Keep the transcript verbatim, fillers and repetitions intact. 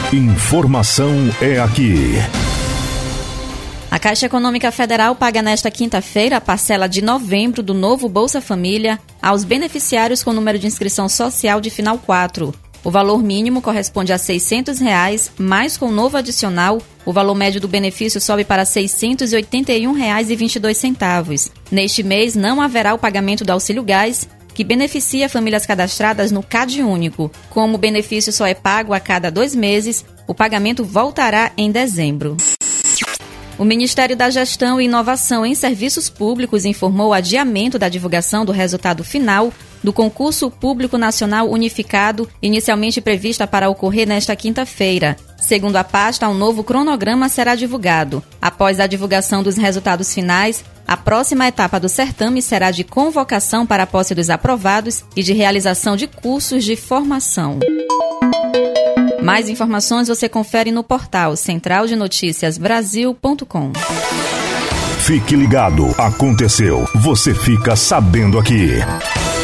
Informação é aqui. A Caixa Econômica Federal paga nesta quinta-feira a parcela de novembro do novo Bolsa Família aos beneficiários com número de inscrição social de final quatro. O valor mínimo corresponde a seiscentos reais, mas com novo adicional, o valor médio do benefício sobe para seiscentos e oitenta e um reais e vinte e dois centavos. Neste mês, não haverá o pagamento do auxílio gás, que beneficia famílias cadastradas no CadÚnico. Como o benefício só é pago a cada dois meses, o pagamento voltará em dezembro. O Ministério da Gestão e Inovação em Serviços Públicos informou o adiamento da divulgação do resultado final do Concurso Público Nacional Unificado, inicialmente prevista para ocorrer nesta quinta-feira. Segundo a pasta, um novo cronograma será divulgado. Após a divulgação dos resultados finais, a próxima etapa do certame será de convocação para a posse dos aprovados e de realização de cursos de formação. Mais informações você confere no portal central de notícias brasil ponto com. Fique ligado, aconteceu, você fica sabendo aqui.